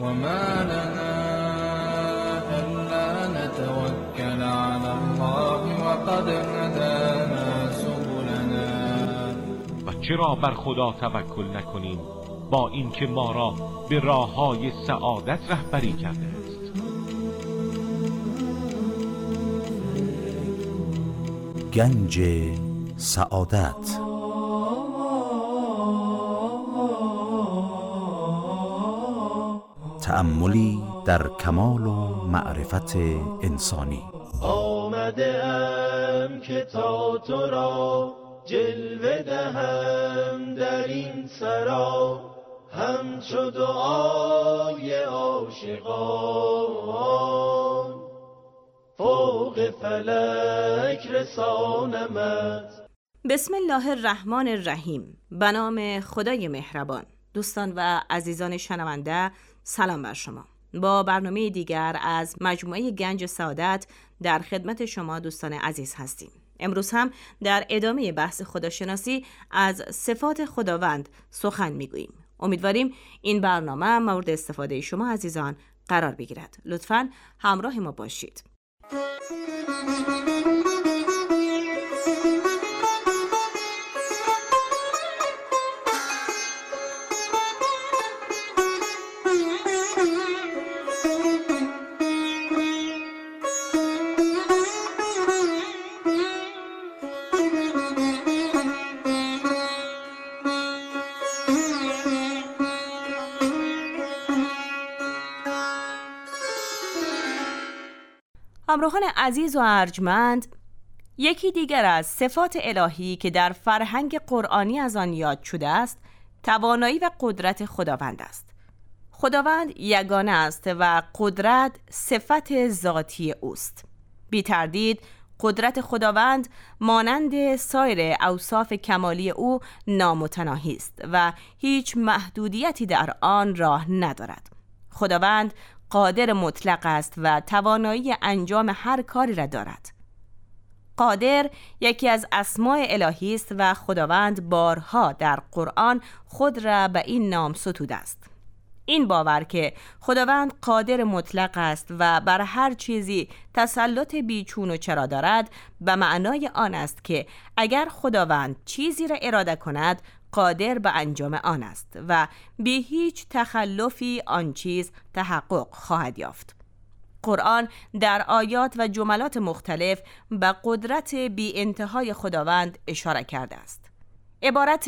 وما لنا ألا نتوكل على الله وقد هدانا سبلنا. و چرا بر خدا توکل نکنیم با اینکه ما را به راه‌های سعادت رهبری کرده است. گنج سعادت. تأملی در کمال و معرفت انسانی. آمده ام که تا تو را جلوه دهم در این سرا، همچو دعای عاشقان فوق فلک رسانمت. بسم الله الرحمن الرحیم. به نام خدای مهربان. دوستان و عزیزان شنونده، سلام بر شما. با برنامه دیگر از مجموعه گنج سعادت در خدمت شما دوستان عزیز هستیم. امروز هم در ادامه بحث خداشناسی از صفات خداوند سخن میگوییم. امیدواریم این برنامه مورد استفاده شما عزیزان قرار بگیرد. لطفاً همراه ما باشید. همراهان عزیز و ارجمند، یکی دیگر از صفات الهی که در فرهنگ قرآنی از آن یاد شده است، توانایی و قدرت خداوند است. خداوند یگانه است و قدرت صفت ذاتی اوست. بی تردید قدرت خداوند مانند سایر اوصاف کمالی او نامتناهی است و هیچ محدودیتی در آن راه ندارد. خداوند قادر مطلق است و توانایی انجام هر کاری را دارد. قادر یکی از اسماء الهی است و خداوند بارها در قرآن خود را به این نام ستوده است. این باور که خداوند قادر مطلق است و بر هر چیزی تسلط بیچون و چرا دارد، به معنای آن است که اگر خداوند چیزی را اراده کند، قادر به انجام آن است و بی هیچ تخلفی آن چیز تحقق خواهد یافت. قرآن در آیات و جملات مختلف به قدرت بی انتهای خداوند اشاره کرده است. عبارت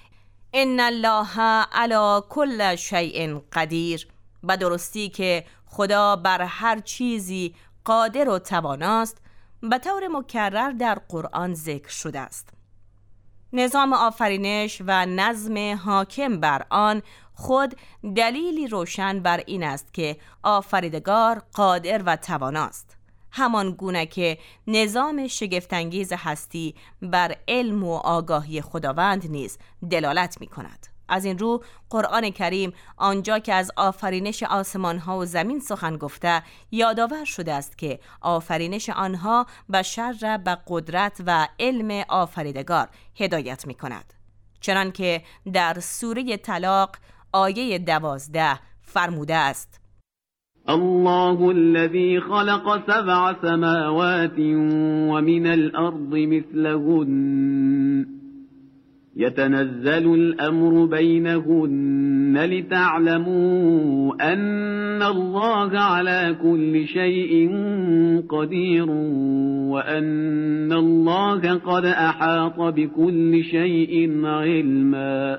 ان الله علی کل شیء قدیر، به درستی که خدا بر هر چیزی قادر و تواناست، به طور مکرر در قرآن ذکر شده است. نظام آفرینش و نظم حاکم بر آن خود دلیلی روشن بر این است که آفریدگار قادر و تواناست، همان گونه که نظام شگفت‌انگیز هستی بر علم و آگاهی خداوند نیز دلالت می کند. از این رو قرآن کریم آنجا که از آفرینش آسمان ها و زمین سخن گفته، یادآور شده است که آفرینش آنها بشر را به قدرت و علم آفریدگار هدایت می کند. چنانکه در سوره طلاق آیه 12 فرموده است: الله الذي خلق 7 سماوات ومن الأرض مثلهن يتنزل الأمر بينهن لتعلموا أن الله على كل شيء قدير وأن الله قد أحاط بكل شيء علما.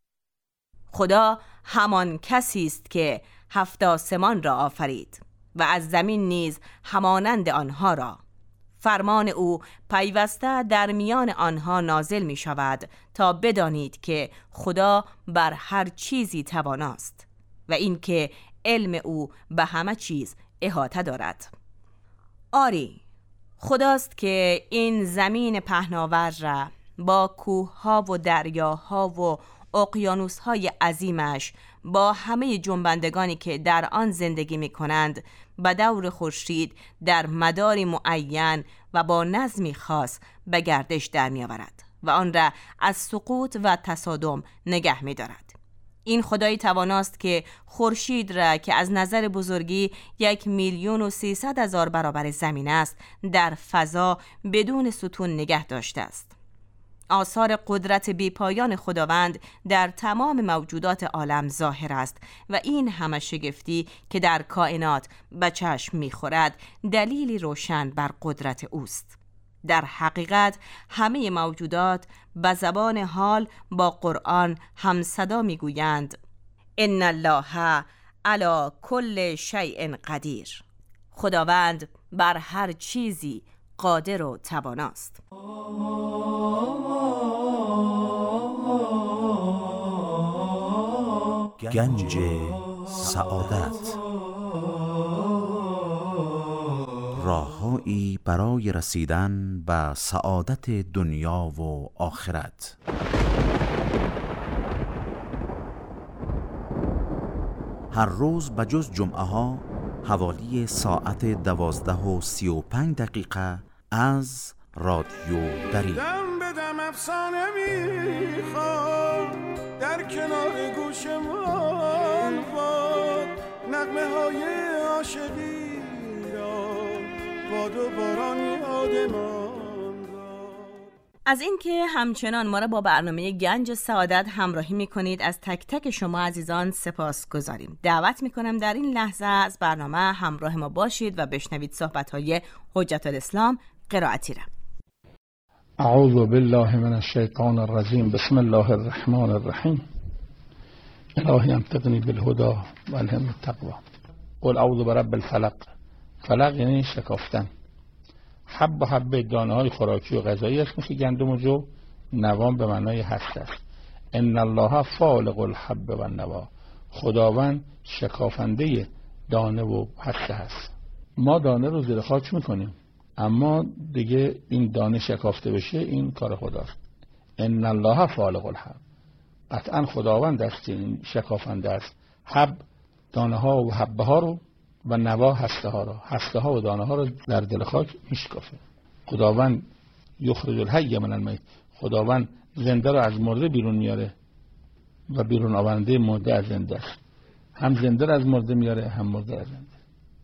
خدا همان کسی است که 7 آسمان را آفرید و از زمین نیز همانند آنها را. فرمان او پیوسته در میان آنها نازل می شود تا بدانید که خدا بر هر چیزی تواناست و اینکه علم او به همه چیز احاطه دارد. آری، خداست که این زمین پهناور را با کوه‌ها و دریاها و اقیانوس‌های عظیمش با همه جنبندگانی که در آن زندگی می‌کنند به دور خورشید در مداری معین و با نظمی خاص به گردش در می‌آورد و آن را از سقوط و تصادم نگه می‌دارد. این خدای تواناست که خورشید را که از نظر بزرگی 1,300,000 برابر زمین است در فضا بدون ستون نگه داشته است. آثار قدرت بیپایان خداوند در تمام موجودات عالم ظاهر است و این همه شگفتی که در کائنات به چشم می‌خورد دلیلی روشن بر قدرت اوست. در حقیقت همه موجودات به زبان حال با قرآن همصدا میگویند ان الله علی کل شیء قدیر. خداوند بر هر چیزی قادر و تواناست. گنج سعادت، راههایی برای رسیدن به سعادت دنیا و آخرت. هر روز بجز جمعه ها حوالی ساعت 12:35 از رادیو دری. دم به دم افسانه میخواد در کنار گوشمان باد، نغمه های عاشقی را باد و باران یادمان. از اینکه همچنان ما را با برنامه گنج سعادت همراهی می‌کنید از تک تک شما عزیزان سپاس گذاریم. دعوت می‌کنم در این لحظه از برنامه همراه ما باشید و بشنوید صحبت‌های حجت الاسلام قرائتی را. اعوذ بالله من الشیطان الرجیم. بسم الله الرحمن الرحیم. الهی امتقنی بالهدى و الهمنی التقوی. قل اعوذ برب الفلق. فلق یعنی شکافتن. حب و حبه دانه های خوراکی و غذایی است مثل گندم و جو. نوام به معنای هسته است. ان الله فالق الحب و النوا. خداوند شکافنده دانه و هسته است. ما دانه رو زیر خاک میکنیم، اما دیگه این دانه شکافته بشه این کار خداست. ان الله فالق الحب. قطعا خداوند است این شکافنده است. حب دانه ها و حبه ها رو و نوا هسته ها رو، هسته ها و دانه ها رو در دل خاک میشکافه. خداوند یخرج الحی من المیت. خداوند زنده رو از مرده بیرون میاره و بیرون آورنده مرده از زنده است. هم زنده رو از مرده میاره هم مرده از زنده.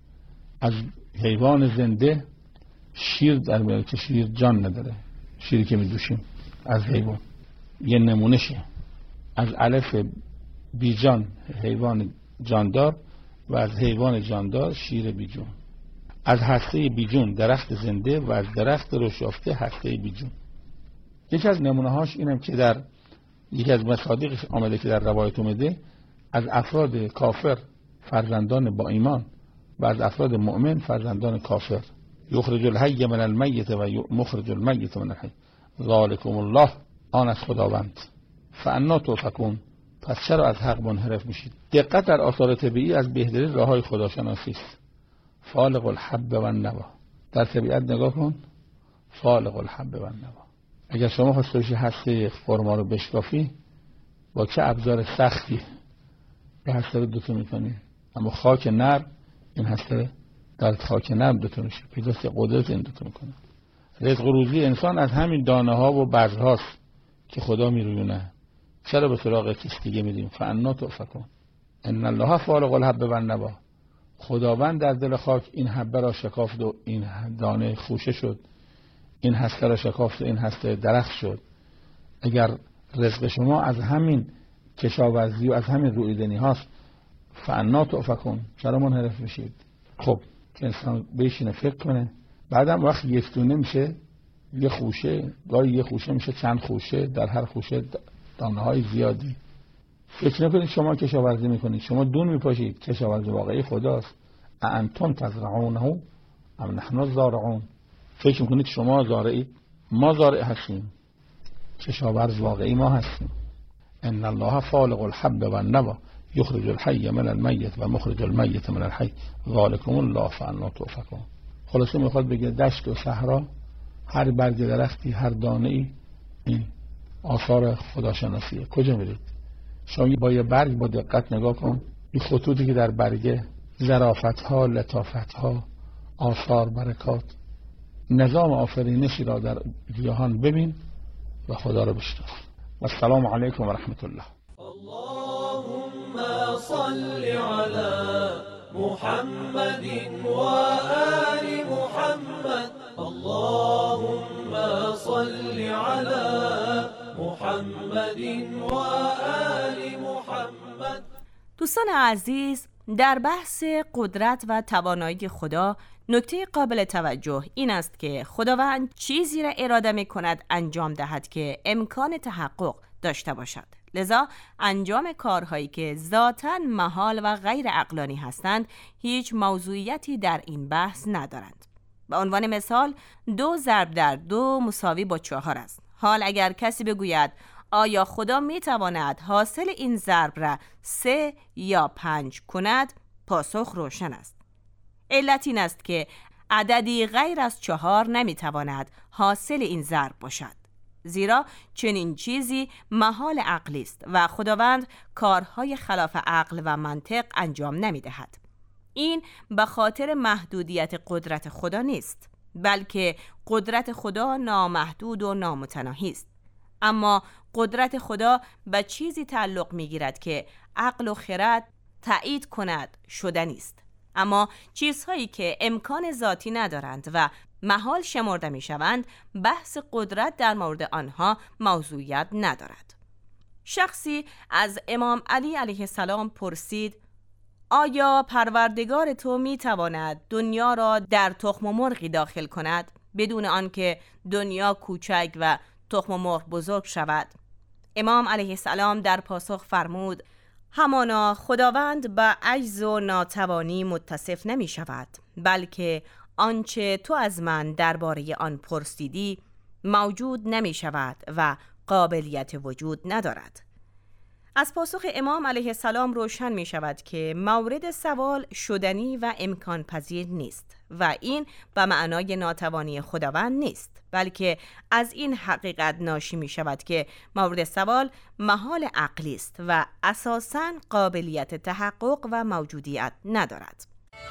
از حیوان زنده شیر در میاره که شیر جان نداره، شیری که میدوشیم از حیوان یه نمونشه. از علف بیجان حیوان جاندار و از حیوان جاندار شیر بیجون. از هسته بیجون درخت زنده و از درخت رشافته هسته بیجون. یکی از نمونه هاش اینم که در یکی از مصادیقش آمده که در روایت اومده از افراد کافر فرزندان با ایمان و از افراد مؤمن فرزندان کافر. یخرج الحی من المیت و مخرج المیت من الحی ذالکم الله. آن از خداوند. فانا تؤفکون. پس چرا از حق منحرف میشید؟ دقت در آثار طبیعی از بهترین راههای خداشناسی است. فالق الحب و النوا. در طبیعت نگاه کن. فالق الحب و النوا. اگر شما خواسته باشی هسته خرما رو بشکافی با چه ابزار سختی به هسته رو دوتا میکنی، اما خاک نرم این هسته در خاک نرم دوتا میشه. پیداست قدرت این دوتا میکنه. رزق و روزی انسان از همین دانه ها و بذر هاست که خدا میرویونه. چرا به سراغ کسی دیگه میدیم؟ فانا تؤفکون. ان الله فالق الحب و النوا. خداوند در دل خاک این حبه را شکافت و این دانه خوشه شد، این هسته را شکافت و این هسته درخت شد. اگر رزق شما از همین کشاورزی و از همین رویدنی هاست فانا تؤفکون، چرا منحرف میشید؟ خب که انسان بشینه فکر کنه. بعدم وقت یکتونه میشه یه خوشه، گاهی یه خوشه میشه چند خوشه، در هر خوشه دانه های زیادی. فکر نکنید شما کشاورزی میکنید، شما دون میپاشید. کشاورزی واقعی خداست. انتم تزرعونه ام نحن الزارعون. فکر میکنید شما زارعید، ما زارع هستیم. کشاورز واقعی ما هستیم. ان الله فالق الحب و النوا یخرج الحی من المیت و مخرج المیت من الحی ذالکم الله فانا تؤفکون. خلاصه میخواد بگه دشت و صحرا، هر برگ درختی، هر دانه ای این آثار خداشناسیه. کجا میرید؟ شما با یه برگ با دقت نگاه کن. این خطوطی که در برگه، ظرافت ها، لطافت ها، آثار، برکات، نظام آفرینشی را در گیاهان ببین و خدا را بشناس. و السلام علیکم و رحمت الله. صل على محمد وآل محمد اللهم صل على محمد وآل محمد. دوستان عزیز، در بحث قدرت و توانایی خدا نکته قابل توجه این است که خداوند چیزی را اراده می کند انجام دهد که امکان تحقق داشته باشد. لذا انجام کارهایی که ذاتاً محال و غیر عقلانی هستند هیچ موضوعیتی در این بحث ندارند. به عنوان مثال 2 ضرب در 2 مساوی با 4 است. حال اگر کسی بگوید آیا خدا می تواند حاصل این ضرب را 3 یا 5 کند؟ پاسخ روشن است. علت این است که عددی غیر از 4 نمی تواند حاصل این ضرب باشد، زیرا چنین چیزی محال عقلی است و خداوند کارهای خلاف عقل و منطق انجام نمی دهد. این به خاطر محدودیت قدرت خدا نیست، بلکه قدرت خدا نامحدود و نامتناهی است. اما قدرت خدا به چیزی تعلق می گیرد که عقل و خرد تایید کند شدنی است. اما چیزهایی که امکان ذاتی ندارند و محال شمرده می شوند، بحث قدرت در مورد آنها موضوعیت ندارد. شخصی از امام علی علیه السلام پرسید آیا پروردگار تو می تواند دنیا را در تخم مرغی داخل کند بدون آنکه دنیا کوچک و تخم مرغ بزرگ شود؟ امام علیه السلام در پاسخ فرمود همانا خداوند به عجز و ناتوانی متصف نمی شود، بلکه آنچه تو از من درباره آن پرسیدی موجود نمی شود و قابلیت وجود ندارد. از پاسخ امام علیه السلام روشن می شود که مورد سوال شدنی و امکان پذیر نیست و این به معنای ناتوانی خداوند نیست، بلکه از این حقیقت ناشی می شود که مورد سوال محال عقلی است و اساساً قابلیت تحقق و موجودیت ندارد.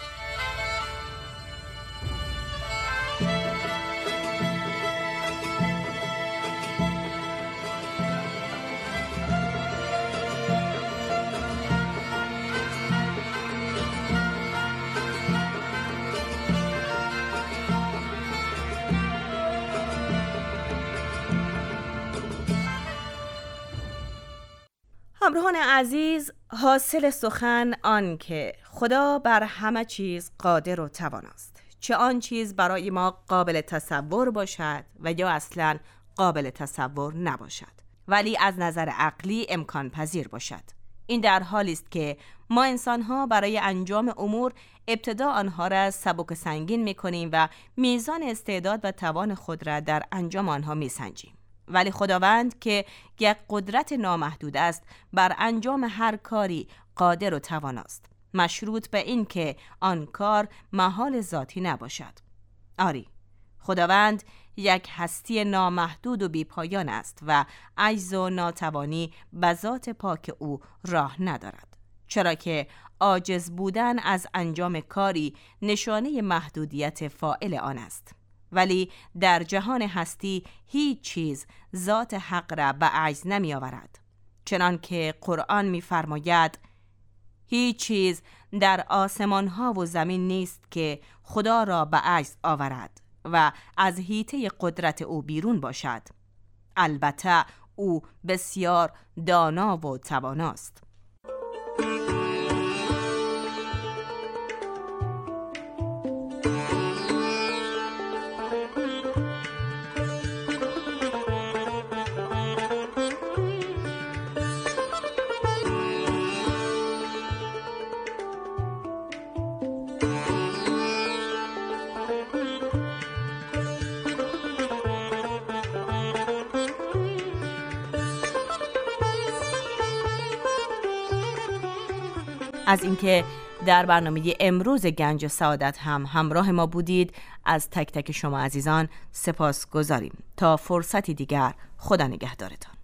همراهان عزیز، حاصل سخن آن که خدا بر همه چیز قادر و توان است، چه آن چیز برای ما قابل تصور باشد و یا اصلا قابل تصور نباشد، ولی از نظر عقلی امکان پذیر باشد. این در حالی است که ما انسان‌ها برای انجام امور ابتدا آنها را سبک و سنگین می‌کنیم و میزان استعداد و توان خود را در انجام آنها می‌سنجیم. ولی خداوند که یک قدرت نامحدود است بر انجام هر کاری قادر و تواناست، مشروط به این که آن کار محال ذاتی نباشد. آری، خداوند یک هستی نامحدود و بیپایان است و عجز و ناتوانی به ذات پاک او راه ندارد، چرا که عاجز بودن از انجام کاری نشانه محدودیت فاعل آن است. ولی در جهان هستی هیچ چیز ذات حق را به عجز نمی آورد، چنان که قرآن می فرماید هیچ چیز در آسمان ها و زمین نیست که خدا را به عجز آورد و از حیطه قدرت او بیرون باشد. البته او بسیار دانا و تواناست. از اینکه در برنامه امروز گنج سعادت هم همراه ما بودید از تک تک شما عزیزان سپاس گذاریم. تا فرصتی دیگر، خدا نگهدارتان.